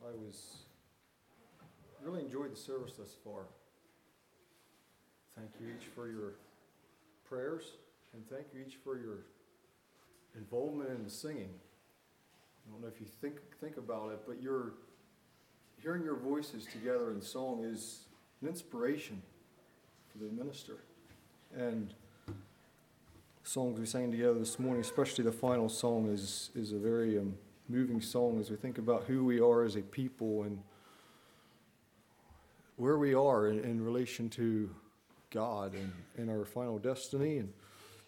I really enjoyed the service thus far. Thank you each for your prayers, and thank you each for your involvement in the singing. I don't know if you think about it, but hearing your voices together in song is an inspiration for the minister. And songs we sang together this morning, especially the final song, is a very moving song as we think about who we are as a people and where we are in relation to God and our final destiny. And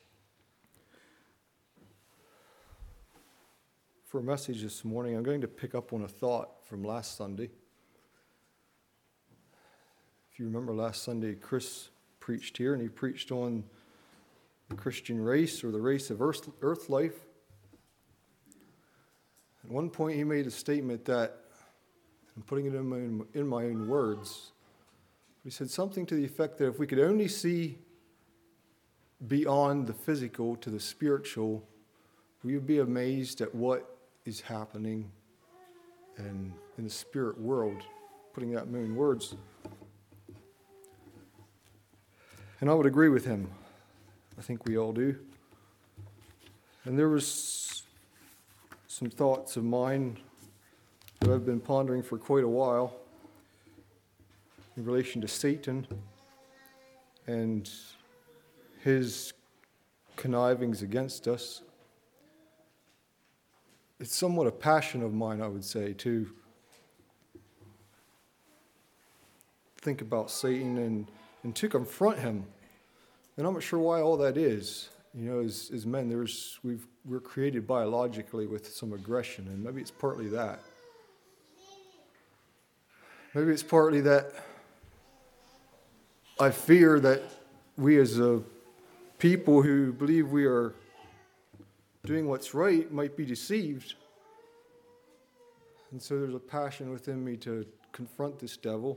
for a message this morning, I'm going to pick up on a thought from last Sunday. If you remember last Sunday, Chris preached here, and he preached on the Christian race, or the race of earth life. At one point he made a statement that, I'm putting it in my own words, he said something to the effect that if we could only see beyond the physical to the spiritual, we would be amazed at what is happening in the spirit world, putting that in my own words. And I would agree with him. I think we all do. And there was some thoughts of mine that I've been pondering for quite a while in relation to Satan and his connivings against us. It's somewhat a passion of mine, I would say, to think about Satan and to confront him. And I'm not sure why all that is. You know, as men, we're created biologically with some aggression, and maybe it's partly that. Maybe it's partly that I fear that we as a people who believe we are doing what's right might be deceived. And so there's a passion within me to confront this devil.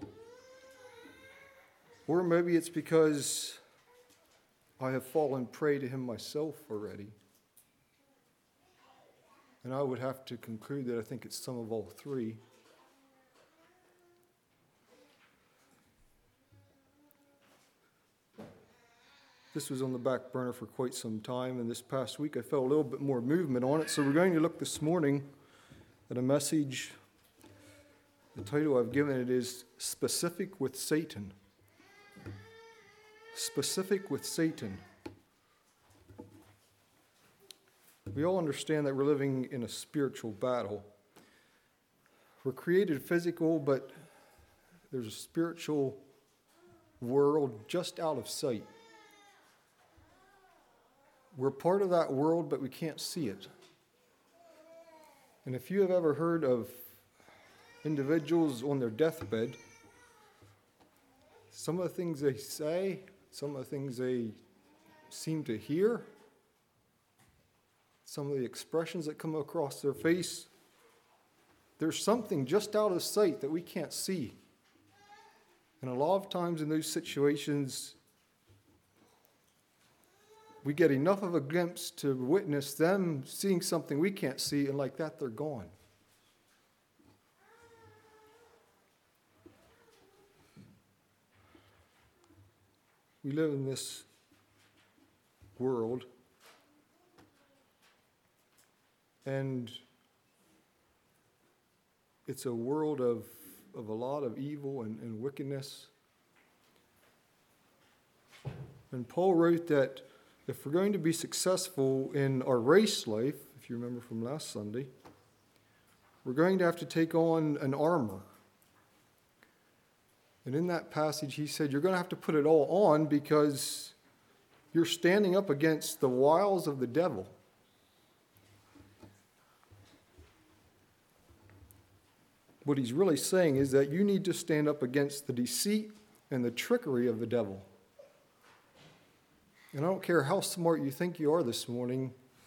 Or maybe it's because I have fallen prey to him myself already. And I would have to conclude that I think it's some of all three. This was on the back burner for quite some time, and this past week I felt a little bit more movement on it. So we're going to look this morning at a message. The title I've given it is Specific with Satan. Specific with Satan. We all understand that we're living in a spiritual battle. We're created physical, but there's a spiritual world just out of sight. We're part of that world, but we can't see it. And if you have ever heard of individuals on their deathbed, some of the things they say, some of the things they seem to hear, some of the expressions that come across their face, there's something just out of sight that we can't see. And a lot of times in those situations, we get enough of a glimpse to witness them seeing something we can't see, and like that, they're gone. We live in this world, and it's a world of a lot of evil and wickedness. And Paul wrote that if we're going to be successful in our race life, if you remember from last Sunday, we're going to have to take on an armor. And in that passage, he said, you're going to have to put it all on because you're standing up against the wiles of the devil. What he's really saying is that you need to stand up against the deceit and the trickery of the devil. And I don't care how smart you think you are this morning,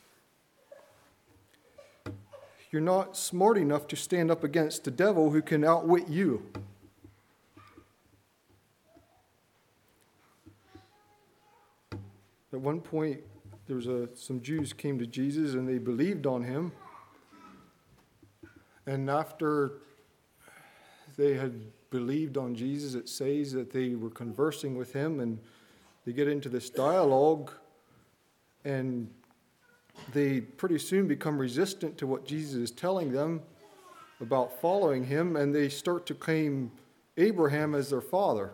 you're not smart enough to stand up against the devil who can outwit you. At one point, there was some Jews came to Jesus and they believed on him. And after they had believed on Jesus, it says that they were conversing with him, and they get into this dialogue, and they pretty soon become resistant to what Jesus is telling them about following him, and they start to claim Abraham as their father.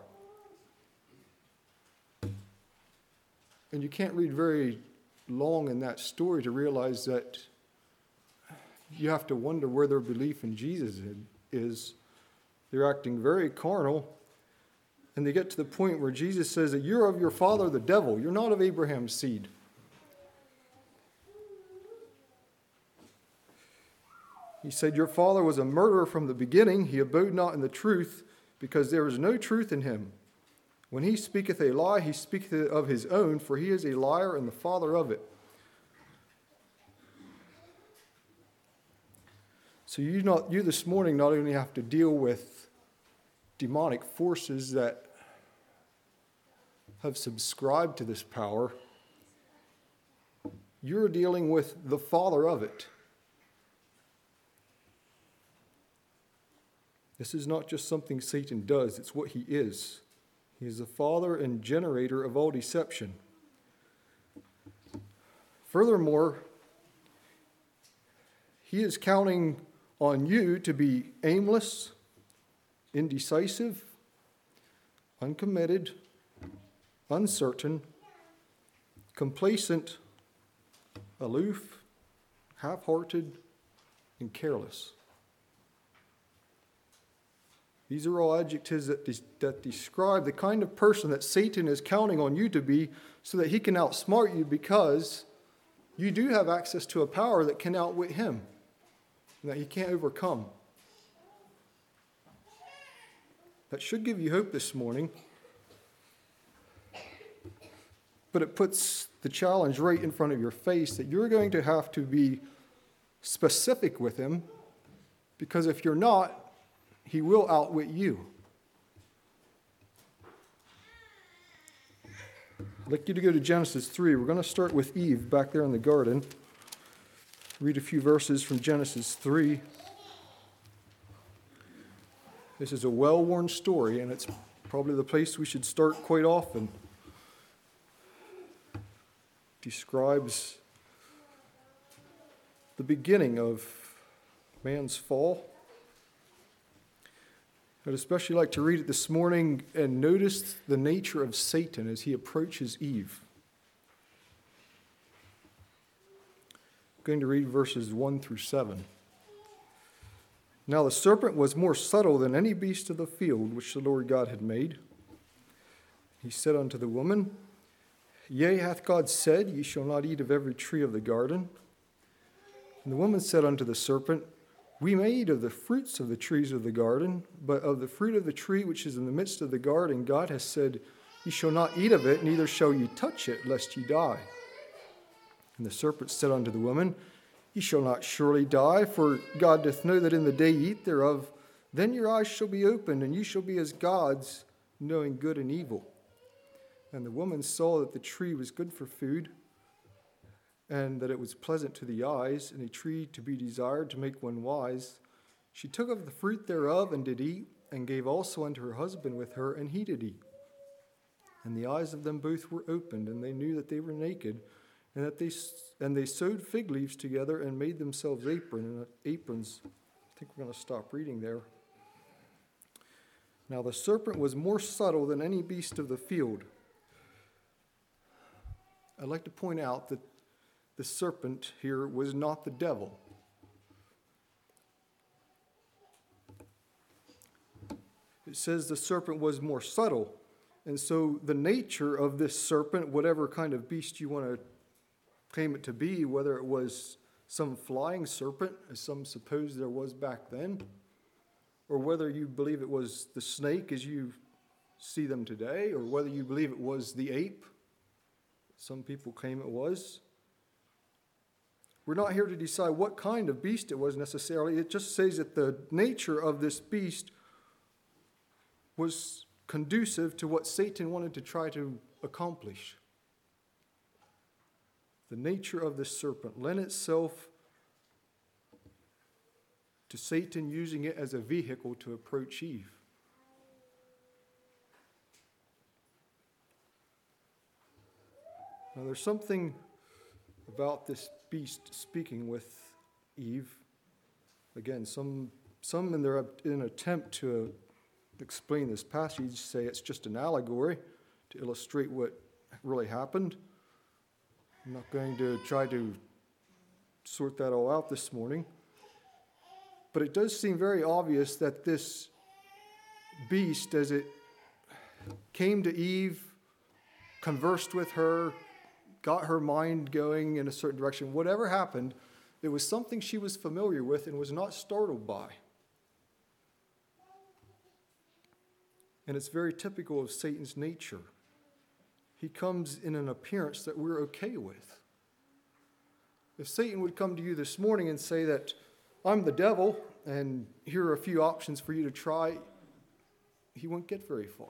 And you can't read very long in that story to realize that you have to wonder where their belief in Jesus is. They're acting very carnal, and they get to the point where Jesus says that you're of your father the devil. You're not of Abraham's seed. He said, your father was a murderer from the beginning. He abode not in the truth, because there is no truth in him. When he speaketh a lie, he speaketh of his own, for he is a liar and the father of it. So you this morning not only have to deal with demonic forces that have subscribed to this power, you're dealing with the father of it. This is not just something Satan does, it's what he is. He is the father and generator of all deception. Furthermore, he is counting on you to be aimless, indecisive, uncommitted, uncertain, complacent, aloof, half-hearted, and careless. These are all adjectives that describe the kind of person that Satan is counting on you to be so that he can outsmart you, because you do have access to a power that can outwit him and that he can't overcome. That should give you hope this morning. But it puts the challenge right in front of your face that you're going to have to be specific with him, because if you're not, he will outwit you. I'd like you to go to Genesis 3. We're going to start with Eve back there in the garden. Read a few verses from Genesis 3. This is a well-worn story, and it's probably the place we should start quite often. It describes the beginning of man's fall. I'd especially like to read it this morning and notice the nature of Satan as he approaches Eve. I'm going to read verses 1 through 7. Now the serpent was more subtle than any beast of the field which the Lord God had made. He said unto the woman, Yea, hath God said, Ye shall not eat of every tree of the garden? And the woman said unto the serpent, We may eat of the fruits of the trees of the garden, but of the fruit of the tree which is in the midst of the garden, God has said, Ye shall not eat of it, neither shall ye touch it, lest ye die. And the serpent said unto the woman, Ye shall not surely die, for God doth know that in the day ye eat thereof, then your eyes shall be opened, and ye shall be as gods, knowing good and evil. And the woman saw that the tree was good for food, and that it was pleasant to the eyes, and a tree to be desired to make one wise. She took of the fruit thereof, and did eat, and gave also unto her husband with her, and he did eat. And the eyes of them both were opened, and they knew that they were naked, and they sewed fig leaves together, and made themselves aprons. I think we're going to stop reading there. Now the serpent was more subtle than any beast of the field. I'd like to point out that the serpent here was not the devil. It says the serpent was more subtle. And so the nature of this serpent, whatever kind of beast you want to claim it to be, whether it was some flying serpent, as some suppose there was back then, or whether you believe it was the snake as you see them today, or whether you believe it was the ape, some people claim it was. We're not here to decide what kind of beast it was necessarily. It just says that the nature of this beast was conducive to what Satan wanted to try to accomplish. The nature of this serpent lent itself to Satan using it as a vehicle to approach Eve. Now, there's something about this beast speaking with Eve. Again, some in an attempt to explain this passage say it's just an allegory to illustrate what really happened. I'm not going to try to sort that all out this morning. But it does seem very obvious that this beast, as it came to Eve, conversed with her, got her mind going in a certain direction, whatever happened, it was something she was familiar with and was not startled by. And it's very typical of Satan's nature. He comes in an appearance that we're okay with. If Satan would come to you this morning and say that, I'm the devil, and here are a few options for you to try, he won't get very far.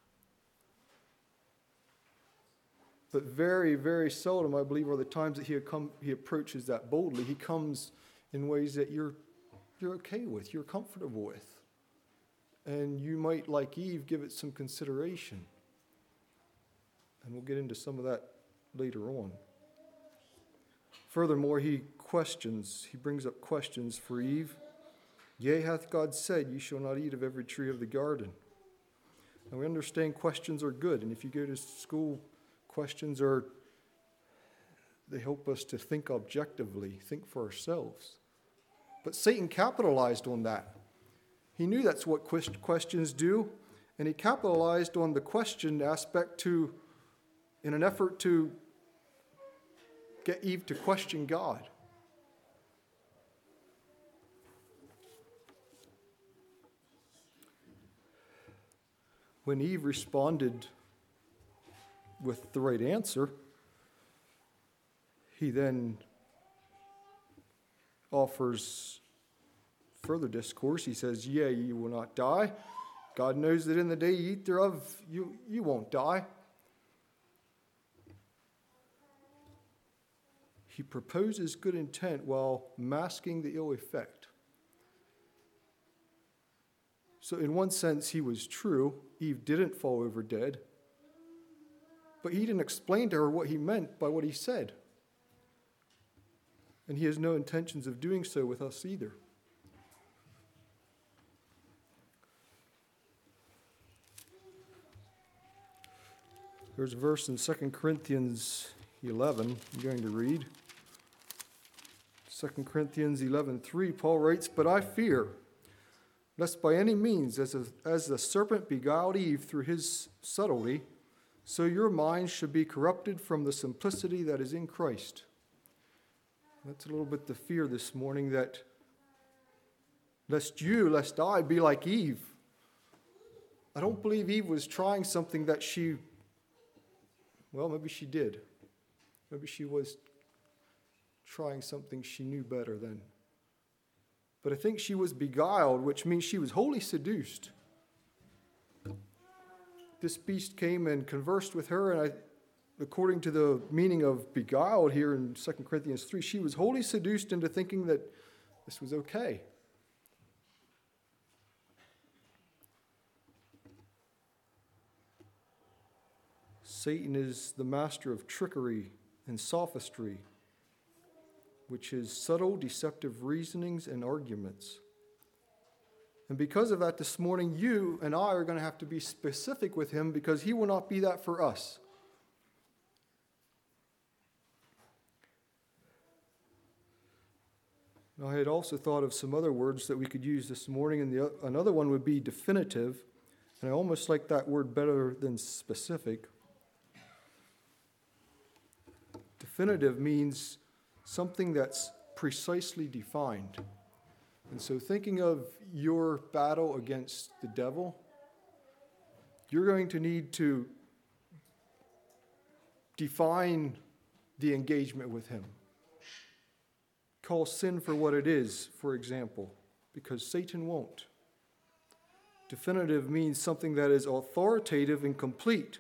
But very, very seldom, I believe, are the times that he approaches that boldly. He comes in ways that you're okay with, you're comfortable with. And you might, like Eve, give it some consideration. And we'll get into some of that later on. Furthermore, he brings up questions for Eve. Yea, hath God said, ye shall not eat of every tree of the garden. And we understand questions are good. And if you go to school, questions they help us to think objectively, think for ourselves. But Satan capitalized on that. He knew that's what questions do, and he capitalized on the question aspect in an effort to get Eve to question God. When Eve responded with the right answer, he then offers further discourse. He says, yea, you will not die. God knows that in the day you eat thereof, you won't die. He proposes good intent while masking the ill effect. So in one sense, he was true. Eve didn't fall over dead. But he didn't explain to her what he meant by what he said. And he has no intentions of doing so with us either. There's a verse in 2 Corinthians 11 I'm going to read. 2 Corinthians 11:3, Paul writes, But I fear, lest by any means, as the serpent beguiled Eve through his subtlety, so your minds should be corrupted from the simplicity that is in Christ. That's a little bit the fear this morning, that lest I be like Eve. I don't believe Eve was trying something that maybe she did. Maybe she was trying something she knew better then. But I think she was beguiled, which means she was wholly seduced. This beast came and conversed with her, and according to the meaning of beguiled here in 2 Corinthians 3, she was wholly seduced into thinking that this was okay. Satan is the master of trickery and sophistry, which is subtle, deceptive reasonings and arguments. And because of that, this morning, you and I are going to have to be specific with him, because he will not be that for us. Now, I had also thought of some other words that we could use this morning, and another one would be definitive. And I almost like that word better than specific. Definitive means something that's precisely defined. And so thinking of your battle against the devil, you're going to need to define the engagement with him. Call sin for what it is, for example, because Satan won't. Definitive means something that is authoritative and complete.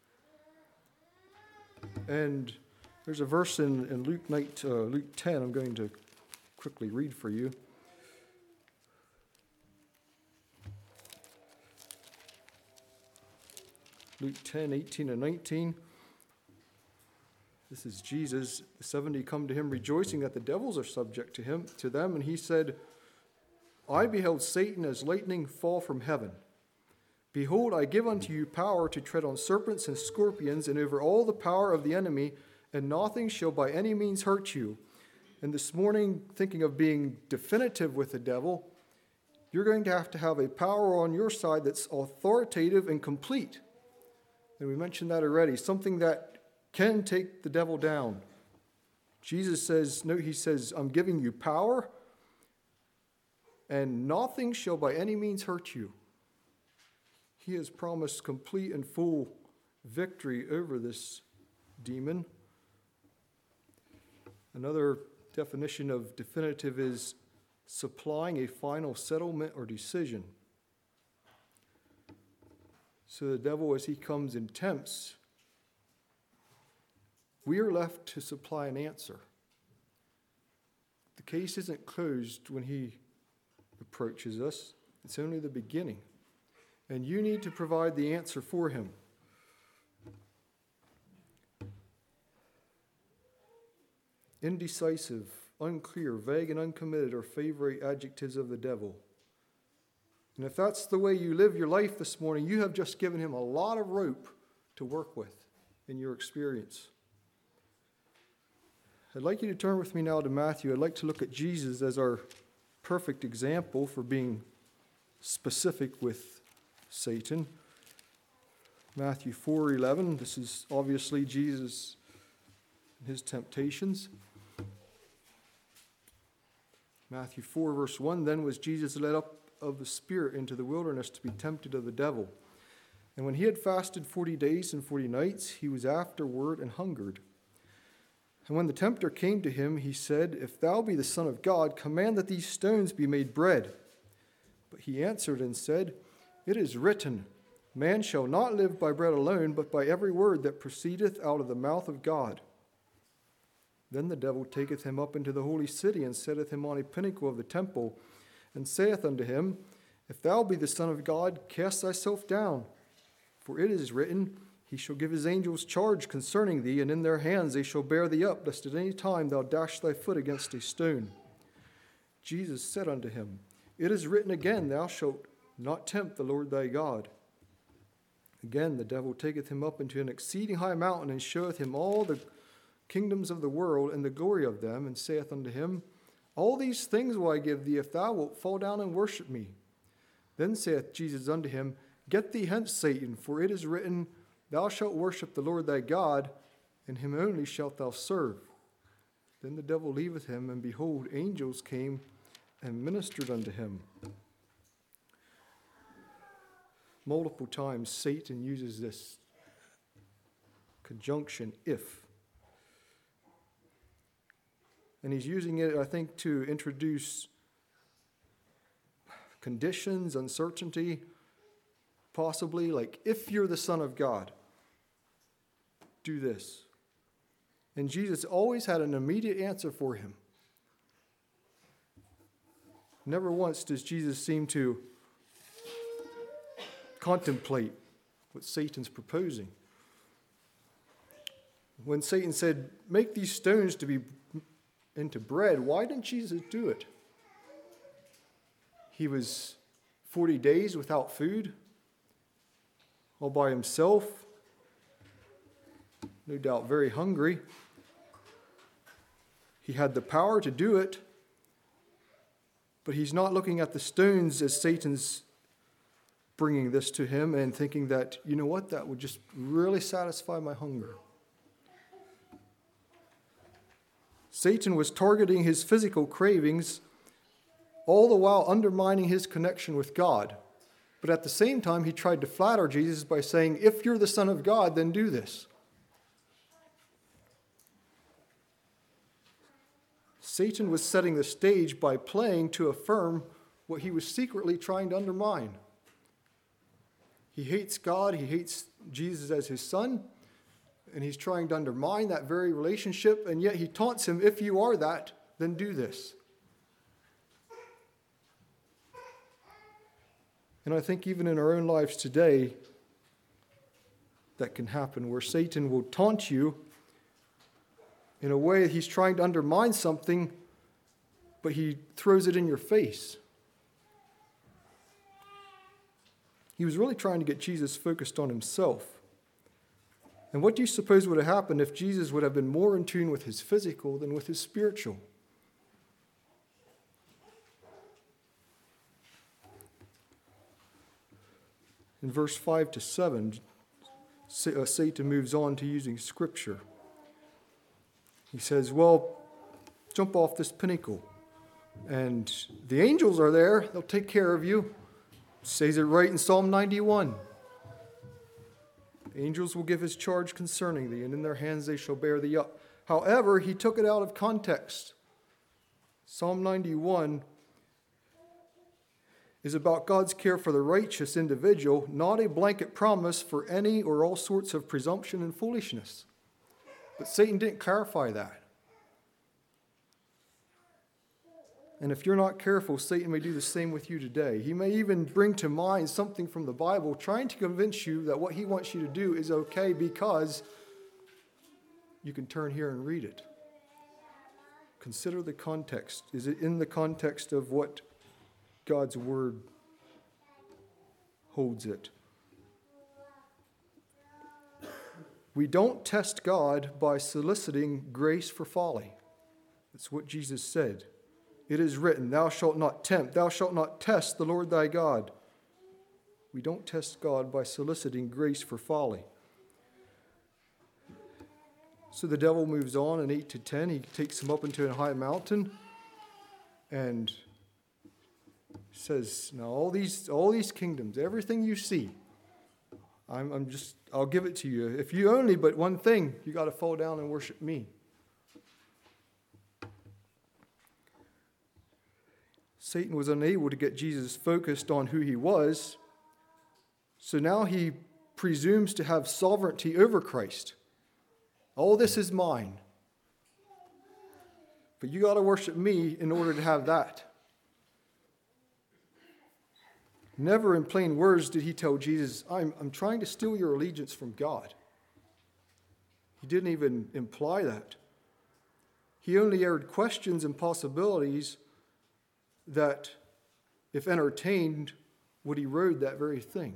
And there's a verse in Luke 10 I'm going to quickly read for you. Luke 10, 18 and 19. This is Jesus. The 70 come to him rejoicing that the devils are subject to them. And he said, I beheld Satan as lightning fall from heaven. Behold, I give unto you power to tread on serpents and scorpions and over all the power of the enemy, and nothing shall by any means hurt you. And this morning, thinking of being definitive with the devil, you're going to have a power on your side that's authoritative and complete. And we mentioned that already, something that can take the devil down. Jesus says, he says, I'm giving you power, and nothing shall by any means hurt you. He has promised complete and full victory over this demon. Another definition of definitive is supplying a final settlement or decision. So the devil, as he comes and tempts, we are left to supply an answer. The case isn't closed when he approaches us. It's only the beginning. And you need to provide the answer for him. Indecisive, unclear, vague, and uncommitted are favorite adjectives of the devil. And if that's the way you live your life this morning, you have just given him a lot of rope to work with in your experience. I'd like you to turn with me now to Matthew. I'd like to look at Jesus as our perfect example for being specific with Satan. Matthew 4:11. This is obviously Jesus and his temptations. Matthew 4, verse 1, Then was Jesus led up of the Spirit into the wilderness to be tempted of the devil. And when he had fasted 40 days and 40 nights, he was afterward and hungered. And when the tempter came to him, he said, If thou be the Son of God, command that these stones be made bread. But he answered and said, It is written, Man shall not live by bread alone, but by every word that proceedeth out of the mouth of God. Then the devil taketh him up into the holy city, and setteth him on a pinnacle of the temple, and saith unto him, If thou be the Son of God, cast thyself down. For it is written, He shall give his angels charge concerning thee, and in their hands they shall bear thee up, lest at any time thou dash thy foot against a stone. Jesus said unto him, It is written again, Thou shalt not tempt the Lord thy God. Again the devil taketh him up into an exceeding high mountain, and showeth him all the kingdoms of the world and the glory of them, and saith unto him, All these things will I give thee, if thou wilt fall down and worship me. Then saith Jesus unto him, Get thee hence, Satan, for it is written, Thou shalt worship the Lord thy God, and him only shalt thou serve. Then the devil leaveth him, and behold, angels came and ministered unto him. Multiple times Satan uses this conjunction, if. And he's using it, I think, to introduce conditions, uncertainty, possibly, like, if you're the Son of God, do this. And Jesus always had an immediate answer for him. Never once does Jesus seem to contemplate what Satan's proposing. When Satan said, Make these stones to be into bread, why didn't Jesus do it? He was 40 days without food, all by himself, no doubt very hungry. He had the power to do it, but he's not looking at the stones as Satan's bringing this to him and thinking that, you know what, that would just really satisfy my hunger. Satan was targeting his physical cravings, all the while undermining his connection with God. But at the same time, he tried to flatter Jesus by saying, If you're the Son of God, then do this. Satan was setting the stage by playing to affirm what he was secretly trying to undermine. He hates God, he hates Jesus as his son, and he's trying to undermine that very relationship, and yet he taunts him, if you are that, then do this. And I think even in our own lives today, that can happen where Satan will taunt you in a way he's trying to undermine something, but he throws it in your face. He was really trying to get Jesus focused on himself. And what do you suppose would have happened if Jesus would have been more in tune with his physical than with his spiritual? In verse 5 to 7, Satan moves on to using Scripture. He says, well, jump off this pinnacle. And the angels are there. They'll take care of you. It says it right in Psalm 91. The angels will give his charge concerning thee, and in their hands they shall bear thee up. However, he took it out of context. Psalm 91 is about God's care for the righteous individual, not a blanket promise for any or all sorts of presumption and foolishness. But Satan didn't clarify that. And if you're not careful, Satan may do the same with you today. He may even bring to mind something from the Bible, trying to convince you that what he wants you to do is okay because you can turn here and read it. Consider the context. Is it in the context of what God's Word holds it? We don't test God by soliciting grace for folly. That's what Jesus said. It is written, thou shalt not tempt, thou shalt not test the Lord thy God. We don't test God by soliciting grace for folly. So the devil moves on in 8 to 10. He takes him up into a high mountain and says, now all these kingdoms, everything you see, I'll give it to you. If you only but one thing, you got to fall down and worship me. Satan was unable to get Jesus focused on who he was, so now he presumes to have sovereignty over Christ. All this is mine. But you got to worship me in order to have that. Never in plain words did he tell Jesus, I'm trying to steal your allegiance from God. He didn't even imply that. He only aired questions and possibilities that, if entertained, would erode that very thing.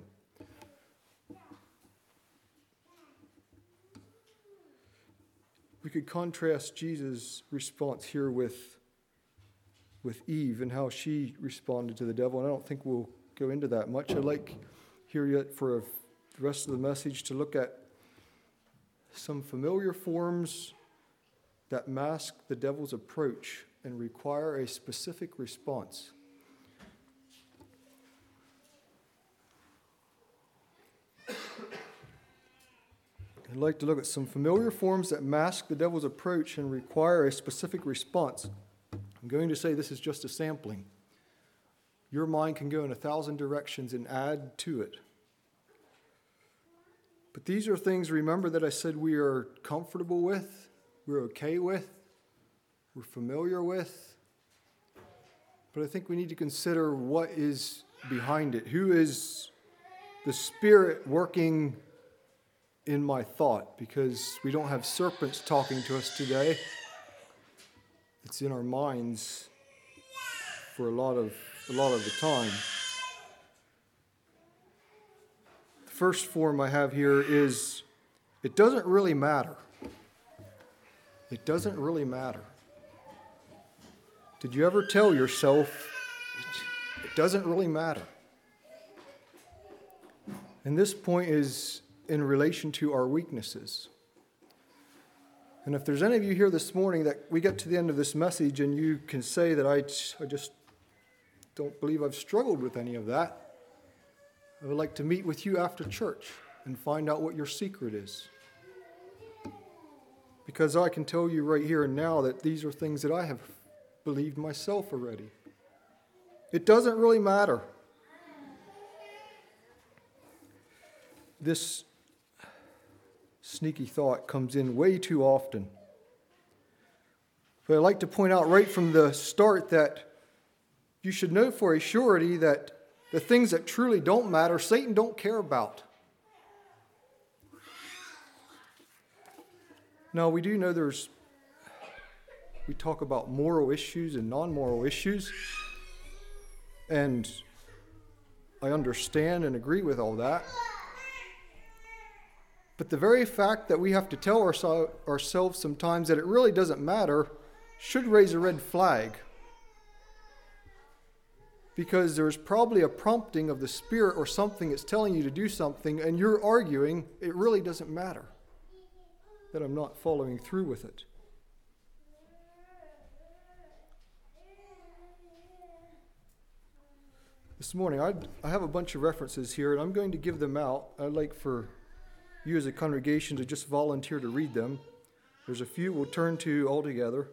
We could contrast Jesus' response here with Eve and how she responded to the devil, and I don't think we'll go into that much. I'd like here yet for the rest of the message to look at some familiar forms that mask the devil's approach and require a specific response. I'd like to look at some familiar forms that mask the devil's approach and require a specific response. I'm going to say this is just a sampling. Your mind can go in 1,000 directions and add to it. But these are things, remember, that I said we are comfortable with, we're okay with, we're familiar with. But I think we need to consider what is behind it. Who is the Spirit working in my thought? Because we don't have serpents talking to us today. It's in our minds for a lot of the time. The first form I have here is, it doesn't really matter. It doesn't really matter. Did you ever tell yourself, it doesn't really matter? And this point is in relation to our weaknesses. And if there's any of you here this morning that we get to the end of this message and you can say that I just don't believe I've struggled with any of that, I would like to meet with you after church and find out what your secret is. Because I can tell you right here and now that these are things that I have believed myself already. It doesn't really matter. This sneaky thought comes in way too often. But I'd like to point out right from the start that you should know for a surety that the things that truly don't matter, Satan don't care about. Now, we do know we talk about moral issues and non-moral issues, and I understand and agree with all that. But the very fact that we have to tell ourselves sometimes that it really doesn't matter should raise a red flag. Because there's probably a prompting of the Spirit or something that's telling you to do something, and you're arguing it really doesn't matter, that I'm not following through with it. This morning, I have a bunch of references here, and I'm going to give them out. I'd like for you as a congregation to just volunteer to read them. There's a few we'll turn to all together.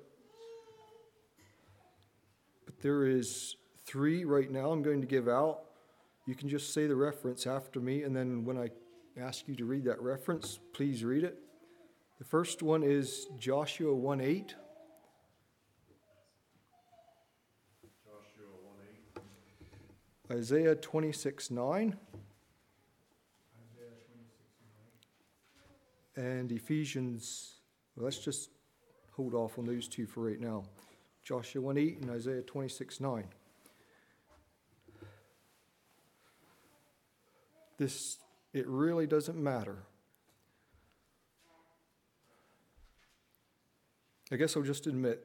But there is 3 right now I'm going to give out. You can just say the reference after me, and then when I ask you to read that reference, please read it. The first one is Joshua 1:8. Isaiah 26:9. And Ephesians, well, let's just hold off on those 2 for right now. Joshua 1:8 and Isaiah 26:9. It really doesn't matter. I guess I'll just admit,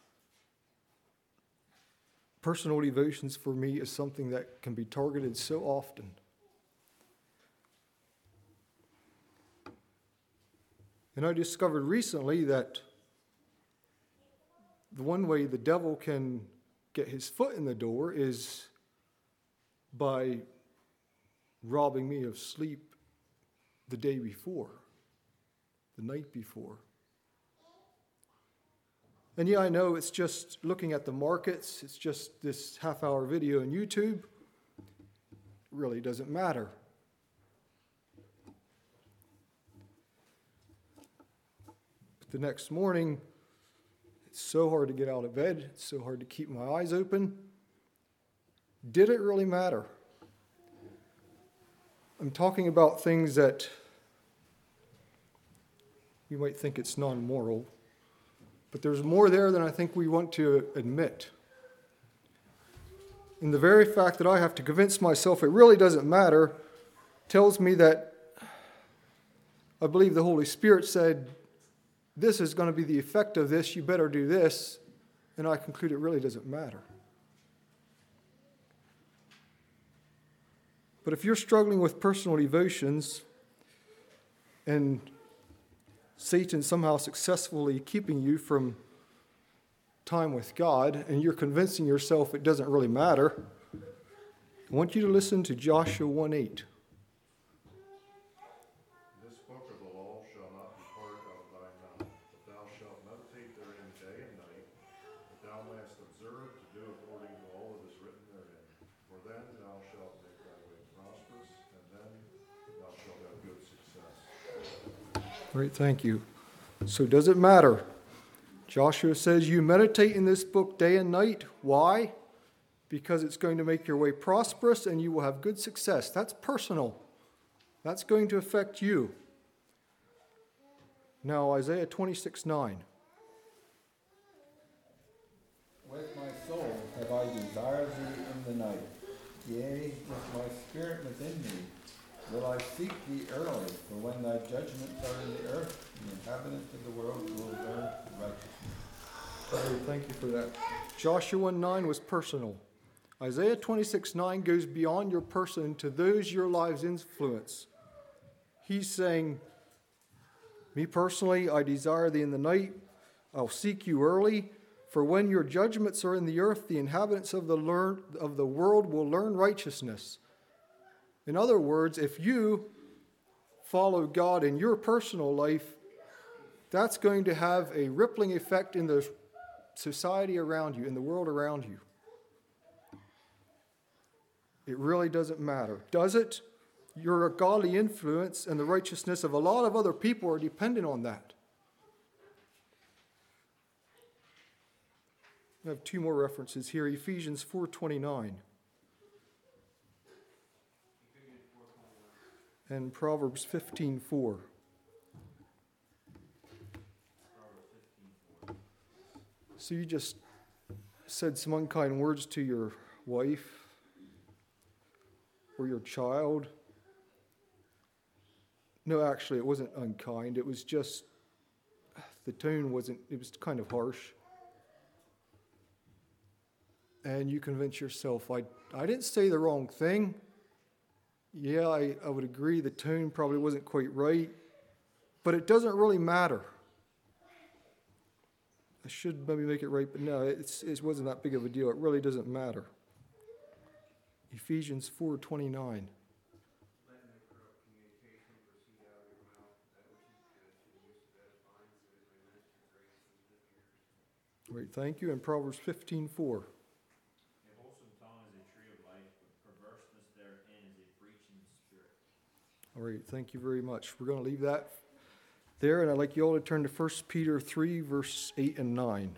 personal devotions for me is something that can be targeted so often. And I discovered recently that the one way the devil can get his foot in the door is by robbing me of sleep the day before, the night before. And yeah, I know it's just looking at the markets, it's just this half-hour video on YouTube. It really doesn't matter. But the next morning, it's so hard to get out of bed, it's so hard to keep my eyes open. Did it really matter? I'm talking about things that you might think it's non-moral, but there's more there than I think we want to admit. And the very fact that I have to convince myself it really doesn't matter tells me that I believe the Holy Spirit said, this is going to be the effect of this, you better do this, and I conclude it really doesn't matter. But if you're struggling with personal devotions and Satan somehow successfully keeping you from time with God, and you're convincing yourself it doesn't really matter, I want you to listen to Joshua 1:8. This book of the law shall not depart out of thy mouth, but thou shalt meditate therein day and night, that thou mayest observe to do according to all that is written therein. For then thou shalt make thy way prosperous, and then thou shalt have good success. Great, thank you. So does it matter? Joshua says you meditate in this book day and night. Why? Because it's going to make your way prosperous and you will have good success. That's personal. That's going to affect you. Now, Isaiah 26:9. With my soul have I desired thee in the night. Yea, with my spirit within me will I seek thee early. For when thy judgments are in the earth, the inhabitants of the world will learn righteousness. Thank you for that. Joshua 1:9 was personal. Isaiah 26:9 goes beyond your person to those your lives influence. He's saying, me personally, I desire thee in the night. I'll seek you early. For when your judgments are in the earth, the inhabitants of the world will learn righteousness. In other words, if you follow God in your personal life, that's going to have a rippling effect in the society around you, in the world around you. It really doesn't matter. Does it? Your godly influence and the righteousness of a lot of other people are dependent on that. I have 2 more references here. Ephesians 4:29. And Proverbs 15:4. So you just said some unkind words to your wife or your child. No, actually, it wasn't unkind. It was just, the tone wasn't, it was kind of harsh. And you convince yourself, I didn't say the wrong thing. Yeah, I would agree the tone probably wasn't quite right, but it doesn't really matter. I should maybe make it right, but no, it wasn't that big of a deal. It really doesn't matter. Ephesians 4:29. Great, thank you. And Proverbs 15:4. A wholesome tongue is a tree of life, but perverseness therein is a breach in the spirit. All right, thank you very much. We're going to leave that there, and I'd like you all to turn to 1 Peter 3, verse 8 and 9.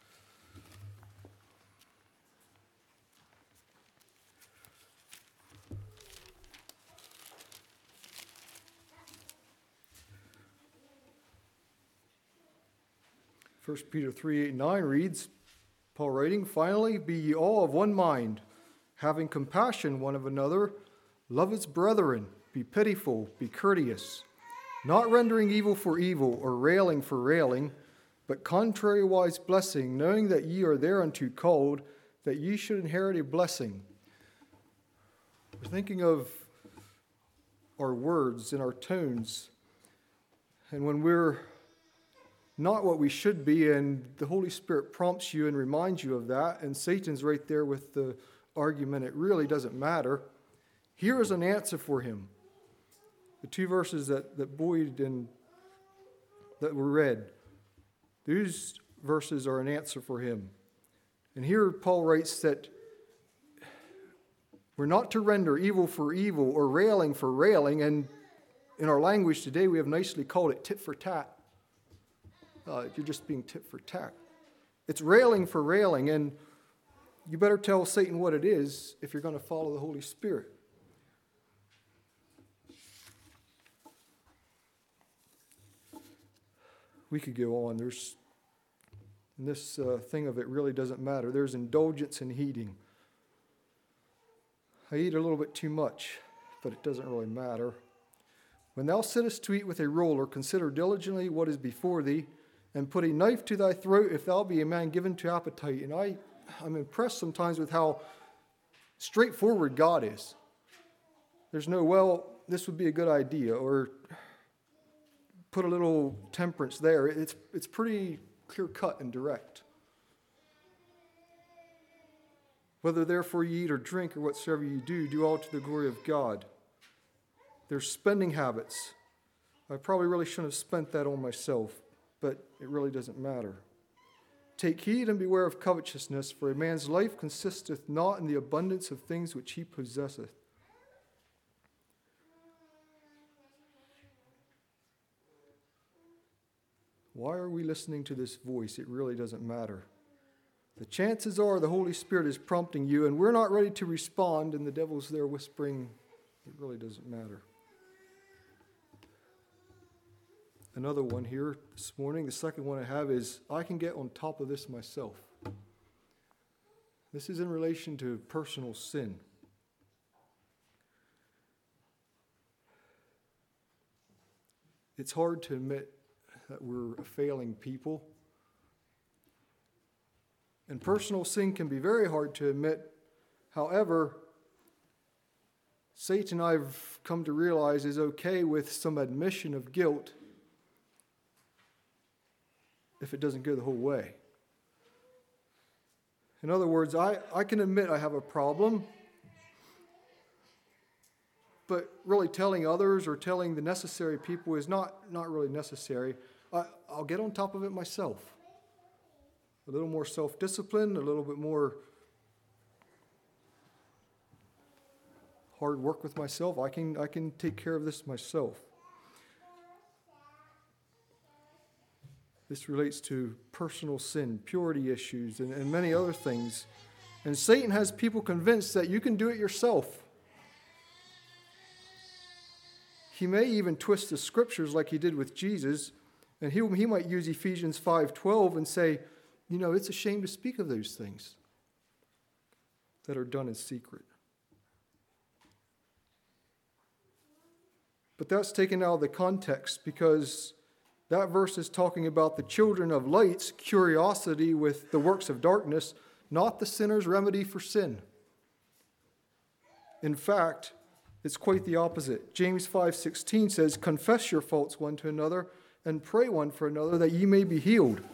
First Peter 3, 8, and 9 reads, Paul writing, Finally, be ye all of one mind, having compassion one of another, love as brethren, be pitiful, be courteous, not rendering evil for evil, or railing for railing, but contrariwise blessing, knowing that ye are thereunto called, that ye should inherit a blessing. We're thinking of our words and our tones, and when we're not what we should be, and the Holy Spirit prompts you and reminds you of that, and Satan's right there with the argument, it really doesn't matter. Here is an answer for him. The two verses that Boyd and that were read, these verses are an answer for him. And here Paul writes that we're not to render evil for evil or railing for railing, and in our language today we have nicely called it tit for tat. You're just being tit for tat. It's railing for railing, and you better tell Satan what it is if you're going to follow the Holy Spirit. We could go on. There's this thing of it really doesn't matter. There's indulgence in eating. I eat a little bit too much, but it doesn't really matter. When thou sittest to eat with a ruler, consider diligently what is before thee, and put a knife to thy throat if thou be a man given to appetite. And I'm impressed sometimes with how straightforward God is. There's no, well, this would be a good idea, or put a little temperance there. It's pretty clear-cut and direct. Whether therefore you eat or drink or whatsoever you do all to the glory of God. There's spending habits. I probably really shouldn't have spent that on myself, but it really doesn't matter. Take heed and beware of covetousness, for a man's life consisteth not in the abundance of things which he possesseth. Why are we listening to this voice? It really doesn't matter. The chances are the Holy Spirit is prompting you, and we're not ready to respond, and the devil's there whispering, it really doesn't matter. Another one here this morning, the second one I have is, I can get on top of this myself. This is in relation to personal sin. It's hard to admit that we're a failing people. And personal sin can be very hard to admit. However, Satan, I've come to realize, is okay with some admission of guilt if it doesn't go the whole way. In other words, I can admit I have a problem, but really telling others or telling the necessary people is not really necessary. I'll get on top of it myself. A little more self-discipline, a little bit more hard work with myself. I can take care of this myself. This relates to personal sin, purity issues, and many other things. And Satan has people convinced that you can do it yourself. He may even twist the scriptures like he did with Jesus, and he might use Ephesians 5:12 and say, it's a shame to speak of those things that are done in secret. But that's taken out of the context, because that verse is talking about the children of light's curiosity with the works of darkness, not the sinner's remedy for sin. In fact, it's quite the opposite. James 5:16 says, "Confess your faults one to another and pray one for another that ye may be healed.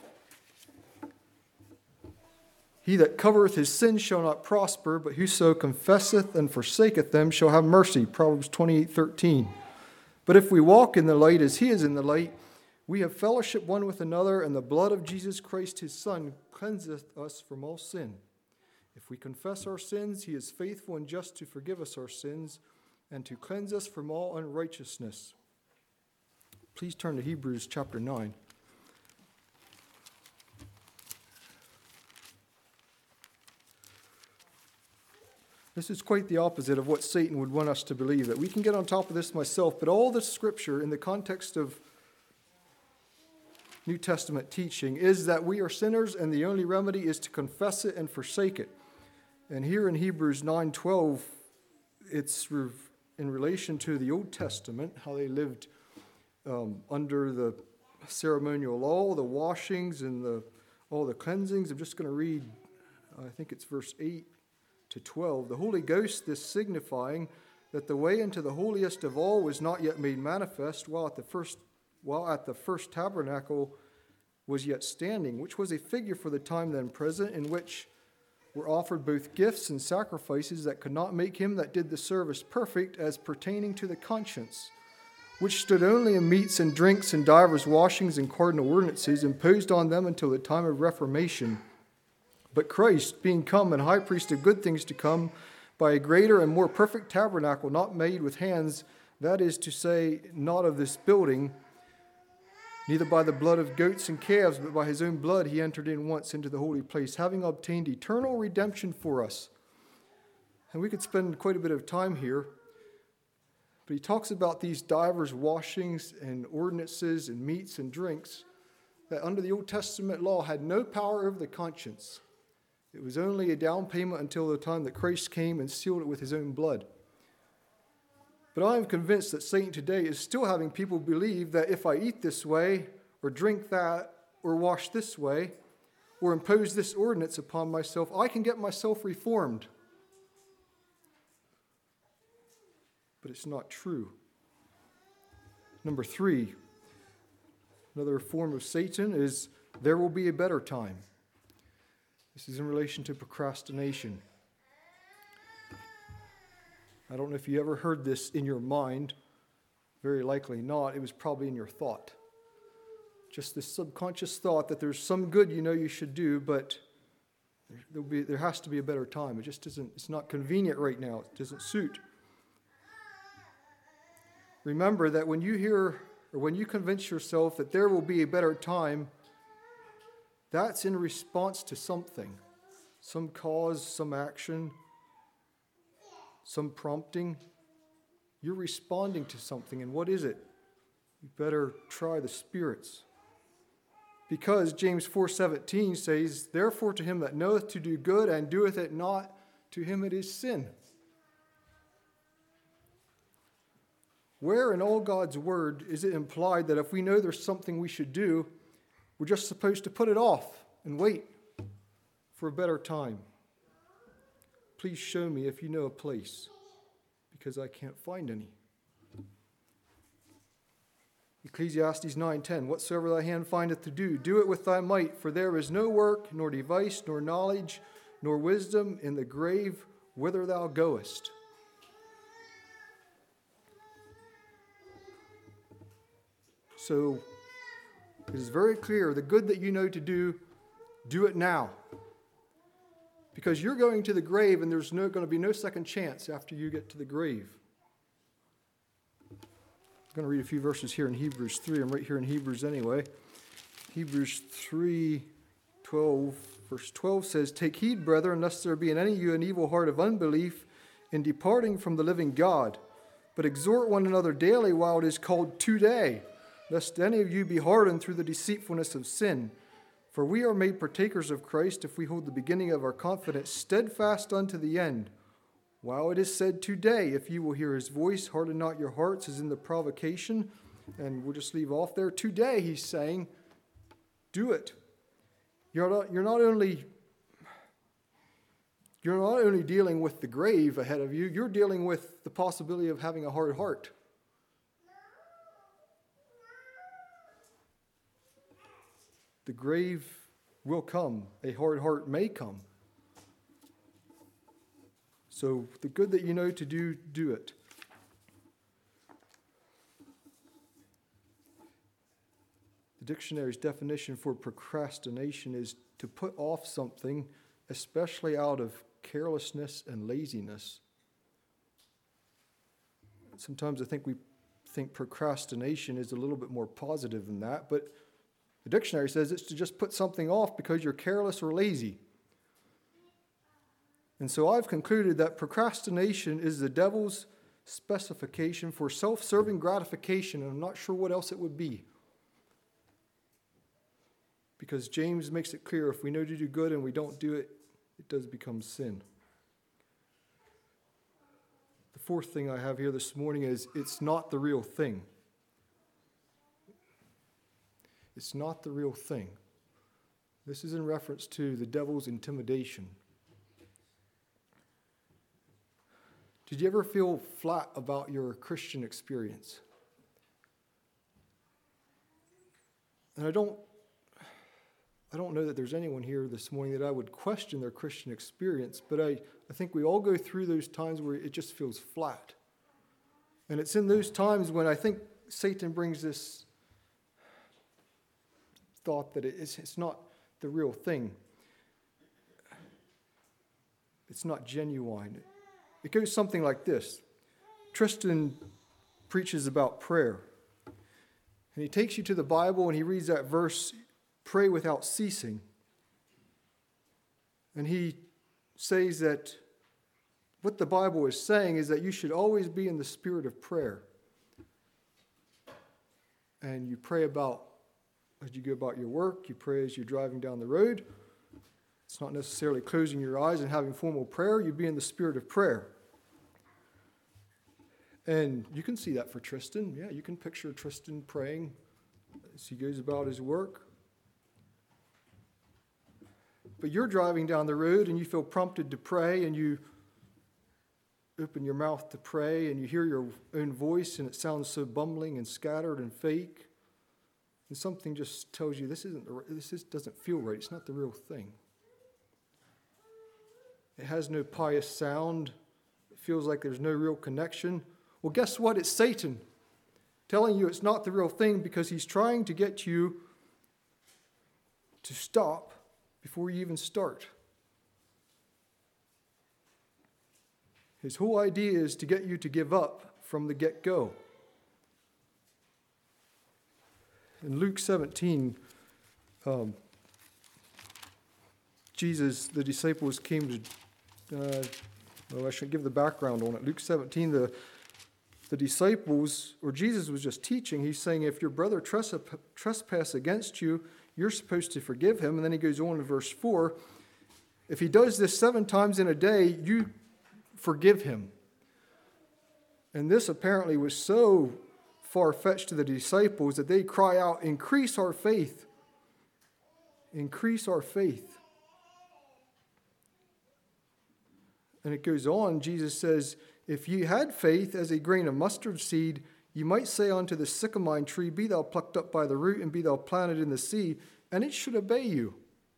He that covereth his sins shall not prosper, but whoso confesseth and forsaketh them shall have mercy." Proverbs 28:13. "But if we walk in the light as he is in the light, we have fellowship one with another, and the blood of Jesus Christ his Son cleanseth us from all sin. If we confess our sins, he is faithful and just to forgive us our sins and to cleanse us from all unrighteousness." Please turn to Hebrews chapter 9. This is quite the opposite of what Satan would want us to believe, that we can get on top of this myself, but all the scripture in the context of New Testament teaching is that we are sinners and the only remedy is to confess it and forsake it. And here in Hebrews 9:12, it's in relation to the Old Testament, how they lived under the ceremonial law, the washings and all the cleansings. I'm just going to read, I think it's verse 8 to 12. "The Holy Ghost, this signifying that the way into the holiest of all was not yet made manifest, while at the first tabernacle was yet standing, which was a figure for the time then present, in which were offered both gifts and sacrifices that could not make him that did the service perfect, as pertaining to the conscience, which stood only in meats and drinks and divers washings and cardinal ordinances imposed on them until the time of Reformation. But Christ, being come and high priest of good things to come, by a greater and more perfect tabernacle, not made with hands, that is to say, not of this building, neither by the blood of goats and calves, but by his own blood he entered in once into the holy place, having obtained eternal redemption for us." And we could spend quite a bit of time here, but he talks about these divers washings and ordinances and meats and drinks that under the Old Testament law had no power over the conscience. It was only a down payment until the time that Christ came and sealed it with his own blood. But I am convinced that Satan today is still having people believe that if I eat this way, or drink that, or wash this way, or impose this ordinance upon myself, I can get myself reformed. But it's not true. Number 3, another form of Satan is there will be a better time. This is in relation to procrastination. I don't know if you ever heard this in your mind. Very likely not. It was probably in your thought. Just this subconscious thought that there's some good you should do, but there has to be a better time. It just isn't. It's not convenient right now. It doesn't suit. Remember that when you hear or when you convince yourself that there will be a better time, that's in response to something, some cause, some action, some prompting. You're responding to something, and what is it? You better try the spirits. Because James 4:17 says, "Therefore to him that knoweth to do good and doeth it not, to him it is sin." Where in all God's word is it implied that if we know there's something we should do, we're just supposed to put it off and wait for a better time? Please show me if you know a place, because I can't find any. Ecclesiastes 9:10, "Whatsoever thy hand findeth to do, do it with thy might, for there is no work, nor device, nor knowledge, nor wisdom in the grave whither thou goest." So it is very clear, the good that you know to do, do it now. Because you're going to the grave and there's going to be no second chance after you get to the grave. I'm going to read a few verses here in Hebrews 3. I'm right here in Hebrews anyway. Hebrews 3:12, verse 12 says, "Take heed, brethren, lest there be in any of you an evil heart of unbelief in departing from the living God. But exhort one another daily while it is called today, lest any of you be hardened through the deceitfulness of sin. For we are made partakers of Christ if we hold the beginning of our confidence steadfast unto the end. While it is said today, if you will hear his voice, harden not your hearts as in the provocation. And we'll just leave off there. Today, he's saying, do it. You're not only dealing with the grave ahead of you, you're dealing with the possibility of having a hard heart. The grave will come. A hard heart may come. So the good that you know to do, do it. The dictionary's definition for procrastination is to put off something, especially out of carelessness and laziness. Sometimes I think we think procrastination is a little bit more positive than that, but the dictionary says it's to just put something off because you're careless or lazy. And so I've concluded that procrastination is the devil's specification for self-serving gratification, and I'm not sure what else it would be. Because James makes it clear, if we know to do good and we don't do it, it does become sin. The fourth thing I have here this morning is it's not the real thing. It's not the real thing. This is in reference to the devil's intimidation. Did you ever feel flat about your Christian experience? And I don't know that there's anyone here this morning that I would question their Christian experience, but I think we all go through those times where it just feels flat. And it's in those times when I think Satan brings this thought that it's not the real thing. It's not genuine. It goes something like this. Tristan preaches about prayer. And he takes you to the Bible and he reads that verse, pray without ceasing. And he says that what the Bible is saying is that you should always be in the spirit of prayer. And you pray about, as you go about your work, you pray as you're driving down the road. It's not necessarily closing your eyes and having formal prayer. You be in the spirit of prayer. And you can see that for Tristan. Yeah, you can picture Tristan praying as he goes about his work. But you're driving down the road and you feel prompted to pray and you open your mouth to pray and you hear your own voice and it sounds so bumbling and scattered and fake. And something just tells you this doesn't feel right. It's not the real thing. It has no pious sound. It feels like there's no real connection. Well, guess what? It's Satan telling you it's not the real thing because he's trying to get you to stop before you even start. His whole idea is to get you to give up from the get-go. In Luke 17, the disciples came to, I should give the background on it. Luke 17, the disciples, or Jesus was just teaching, he's saying if your brother trespass against you, you're supposed to forgive him. And then he goes on in verse 4, if he does this 7 times in a day, you forgive him. And this apparently was so far-fetched to the disciples that they cry out, increase our faith. Increase our faith. And it goes on, Jesus says, if ye had faith as a grain of mustard seed, ye might say unto the sycamore tree, be thou plucked up by the root, and be thou planted in the sea, and it should obey you.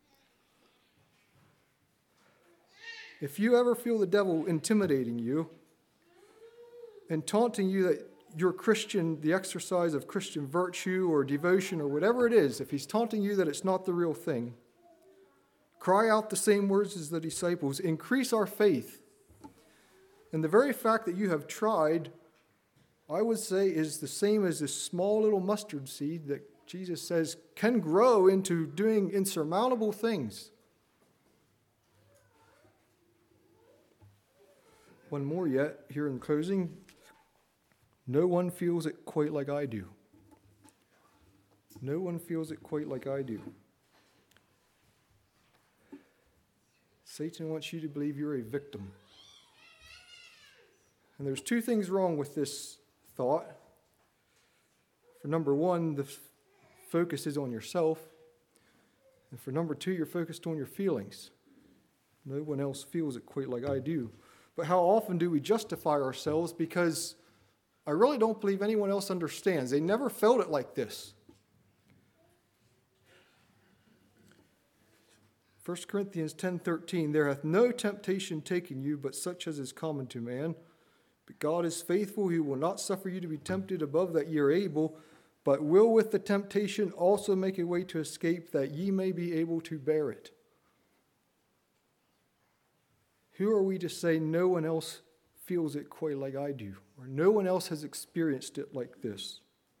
If you ever feel the devil intimidating you and taunting you that you're Christian, the exercise of Christian virtue or devotion or whatever it is, if he's taunting you that it's not the real thing, cry out the same words as the disciples, increase our faith. And the very fact that you have tried, I would say, is the same as this small little mustard seed that Jesus says can grow into doing insurmountable things. One more yet, here in closing. No one feels it quite like I do. No one feels it quite like I do. Satan wants you to believe you're a victim. And there's two things wrong with this thought. For number one, the focus is on yourself. And for number two, you're focused on your feelings. No one else feels it quite like I do. But how often do we justify ourselves because I really don't believe anyone else understands. They never felt it like this. 1 Corinthians 10:13, there hath no temptation taken you, but such as is common to man. But God is faithful, who will not suffer you to be tempted above that ye are able, but will with the temptation also make a way to escape, that ye may be able to bear it. Who are we to say no one else feels it quite like I do, or no one else has experienced it like this?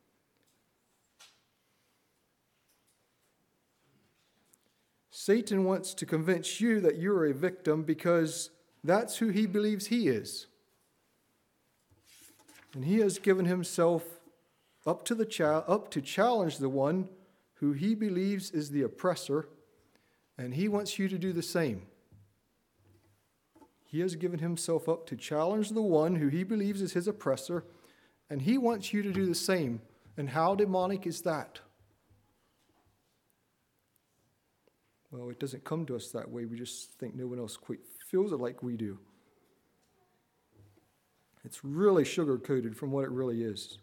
Satan wants to convince you that you're a victim because that's who he believes he is. And he has given himself up to challenge the one who he believes is the oppressor, and he wants you to do the same. He has given himself up to challenge the one who he believes is his oppressor, and he wants you to do the same. And how demonic is that? Well, it doesn't come to us that way. We just think no one else quite feels it like we do. It's really sugar-coated from what it really is.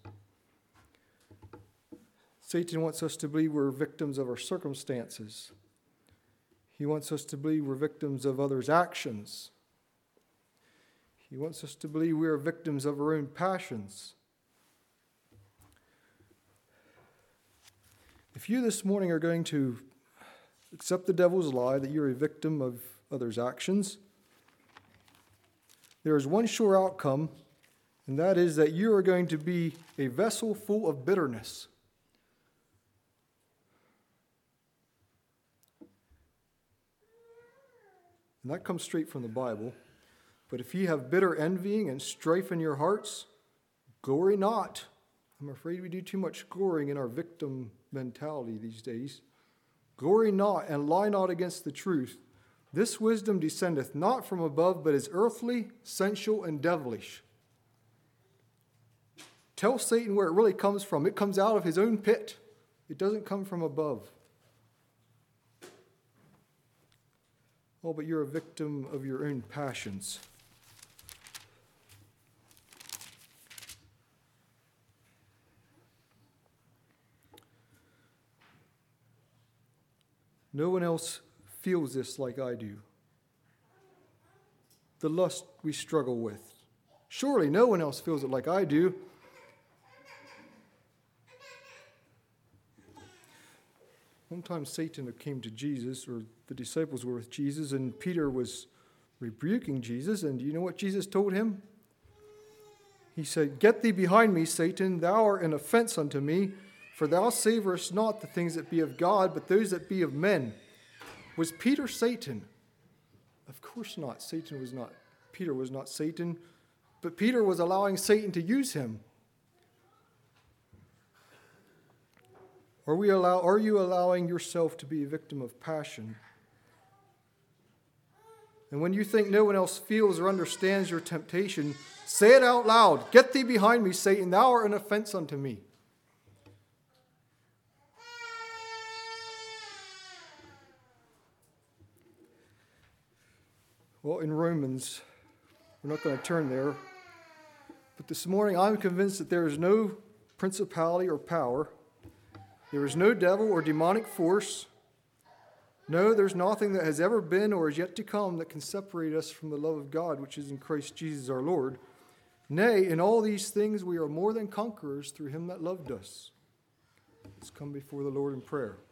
Satan wants us to believe we're victims of our circumstances. He wants us to believe we're victims of others' actions. He wants us to believe we are victims of our own passions. If you this morning are going to accept the devil's lie that you're a victim of others' actions, there is one sure outcome, and that is that you are going to be a vessel full of bitterness. And that comes straight from the Bible. But if ye have bitter envying and strife in your hearts, glory not. I'm afraid we do too much glorying in our victim mentality these days. Glory not, and lie not against the truth. This wisdom descendeth not from above, but is earthly, sensual, and devilish. Tell Satan where it really comes from. It comes out of his own pit. It doesn't come from above. Oh, but you're a victim of your own passions. No one else feels this like I do. The lust we struggle with. Surely no one else feels it like I do. One time Satan came to Jesus, or the disciples were with Jesus, and Peter was rebuking Jesus, and do you know what Jesus told him? He said, "Get thee behind me, Satan, thou art an offense unto me, for thou savorest not the things that be of God, but those that be of men." Was Peter Satan? Of course not. Peter was not Satan, but Peter was allowing Satan to use him. Are you allowing yourself to be a victim of passion? And when you think no one else feels or understands your temptation, say it out loud. "Get thee behind me, Satan, thou art an offense unto me." Well, in Romans, we're not going to turn there, but this morning I'm convinced that there is no principality or power, there is no devil or demonic force, no, there's nothing that has ever been or is yet to come that can separate us from the love of God, which is in Christ Jesus our Lord. Nay, in all these things we are more than conquerors through him that loved us. Let's come before the Lord in prayer.